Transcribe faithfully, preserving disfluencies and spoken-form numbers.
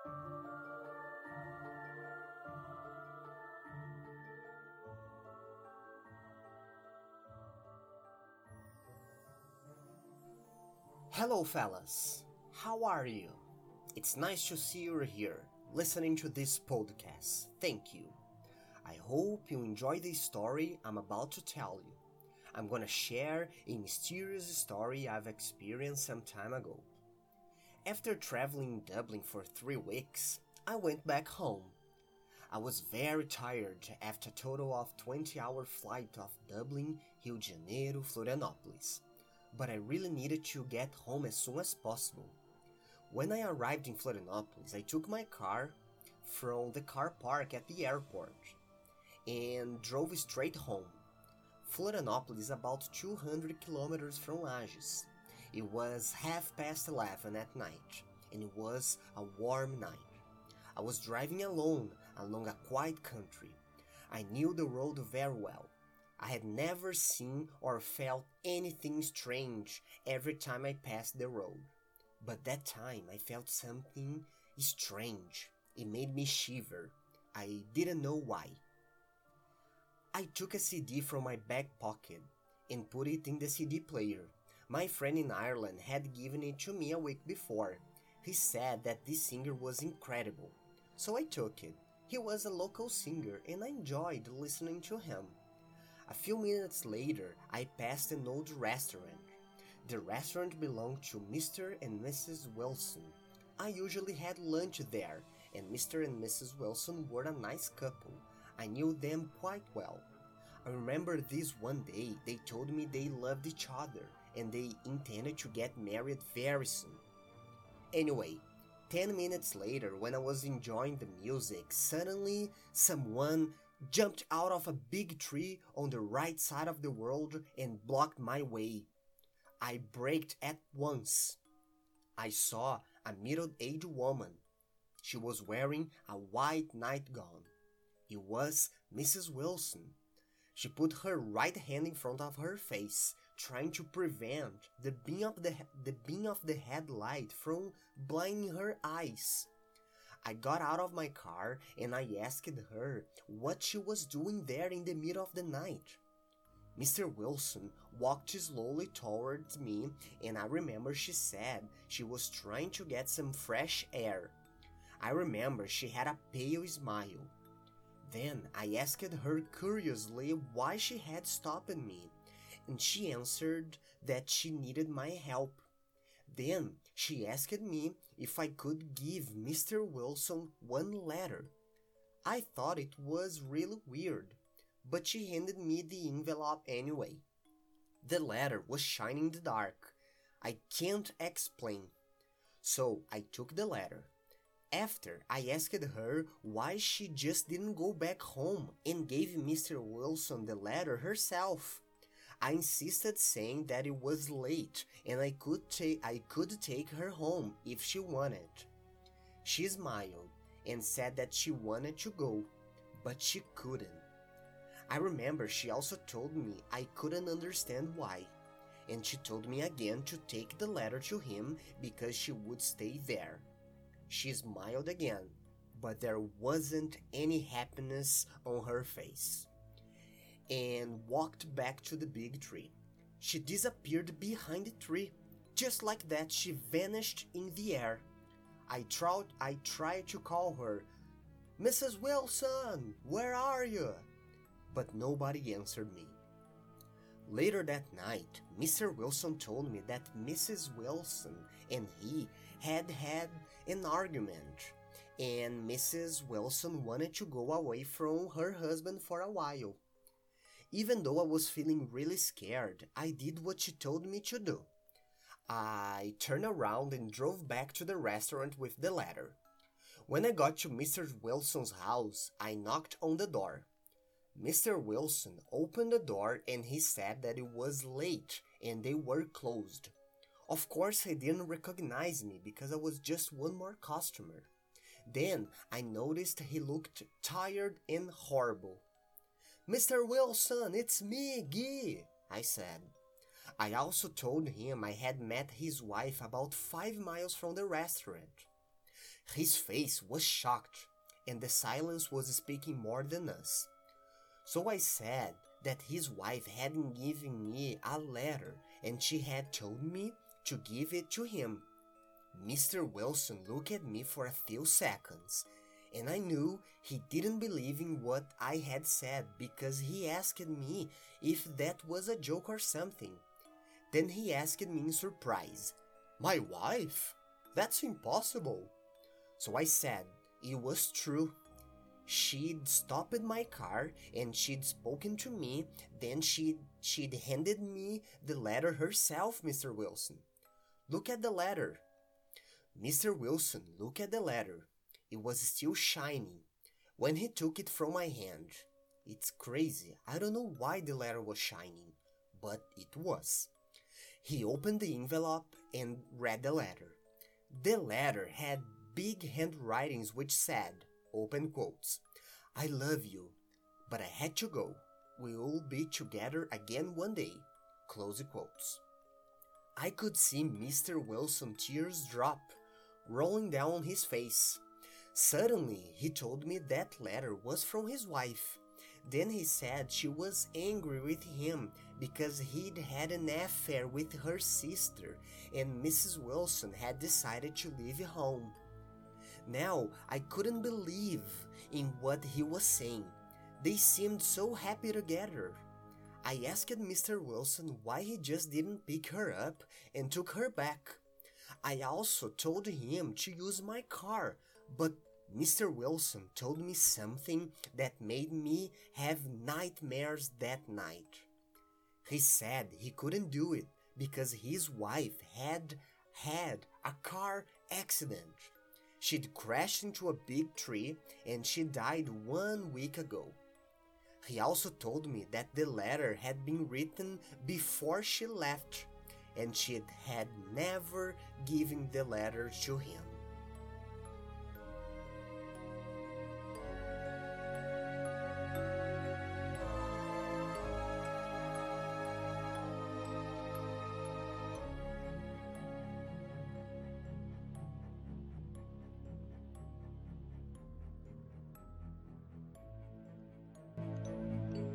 Hello, fellas. How are you? It's nice to see you here, listening to this podcast. Thank you. I hope you enjoy the story I'm about to tell you. I'm gonna share a mysterious story I've experienced some time ago. After traveling in Dublin for three weeks, I went back home. I was very tired after a total of twenty hour flight of Dublin, Rio de Janeiro, Florianopolis. But I really needed to get home as soon as possible. When I arrived in Florianopolis, I took my car from the car park at the airport and drove straight home. Florianopolis is about two hundred kilometers from Lages. It was half past eleven at night, and it was a warm night. I was driving alone along a quiet country. I knew the road very well. I had never seen or felt anything strange every time I passed the road. But that time I felt something strange. It made me shiver. I didn't know why. I took a C D from my back pocket and put it in the C D player. My friend in Ireland had given it to me a week before. He said that this singer was incredible. So I took it. He was a local singer and I enjoyed listening to him. A few minutes later, I passed an old restaurant. The restaurant belonged to Mister and Missus Wilson. I usually had lunch there, and Mister and Missus Wilson were a nice couple. I knew them quite well. I remember this one day they told me they loved each other, and they intended to get married very soon. Anyway, ten minutes later, when I was enjoying the music, suddenly someone jumped out of a big tree on the right side of the road and blocked my way. I braked at once. I saw a middle-aged woman. She was wearing a white nightgown. It was Missus Wilson. She put her right hand in front of her face, trying to prevent the beam of the, the beam of the headlight from blinding her eyes. I got out of my car and I asked her what she was doing there in the middle of the night. Mister Wilson walked slowly towards me and I remember she said she was trying to get some fresh air. I remember she had a pale smile. Then I asked her curiously why she had stopped me, and she answered that she needed my help. Then she asked me if I could give Mister Wilson one letter. I thought it was really weird, but she handed me the envelope anyway. The letter was shining in the dark. I can't explain. So I took the letter. After, I asked her why she just didn't go back home and gave Mister Wilson the letter herself. I insisted, saying that it was late and I could, ta- I could take her home if she wanted. She smiled and said that she wanted to go, but she couldn't. I remember she also told me I couldn't understand why, and she told me again to take the letter to him because she would stay there. She smiled again, but there wasn't any happiness on her face, and walked back to the big tree. She disappeared behind the tree. Just like that, she vanished in the air. I tried, I tried to call her, "Missus Wilson, where are you?" But nobody answered me. Later that night, Mister Wilson told me that Missus Wilson and he had had an argument, and Missus Wilson wanted to go away from her husband for a while. Even though I was feeling really scared, I did what she told me to do. I turned around and drove back to the restaurant with the letter. When I got to Mister Wilson's house, I knocked on the door. Mister Wilson opened the door and he said that it was late and they were closed. Of course, he didn't recognize me because I was just one more customer. Then I noticed he looked tired and horrible. "Mister Wilson, it's me, Guy," I said. I also told him I had met his wife about five miles from the restaurant. His face was shocked, and the silence was speaking more than us. So I said that his wife hadn't given me a letter and she had told me to give it to him. Mister Wilson looked at me for a few seconds, and I knew he didn't believe in what I had said because he asked me if that was a joke or something. Then he asked me in surprise, "My wife? That's impossible." So I said it was true. She'd stopped my car and she'd spoken to me, then she'd, she'd handed me the letter herself, Mister Wilson. "Look at the letter." Mister Wilson looked at the letter. It was still shining when he took it from my hand. It's crazy. I don't know why the letter was shining, but it was. He opened the envelope and read the letter. The letter had big handwritings which said, open quotes, "I love you, but I had to go. We will be together again one day," close quotes. I could see Mister Wilson's tears drop, rolling down his face. Suddenly, he told me that letter was from his wife. Then he said she was angry with him because he'd had an affair with her sister and Missus Wilson had decided to leave home. Now, I couldn't believe in what he was saying. They seemed so happy together. I asked Mister Wilson why he just didn't pick her up and took her back. I also told him to use my car, but Mister Wilson told me something that made me have nightmares that night. He said he couldn't do it because his wife had had a car accident. She'd crashed into a big tree and she died one week ago. He also told me that the letter had been written before she left and she had never given the letter to him.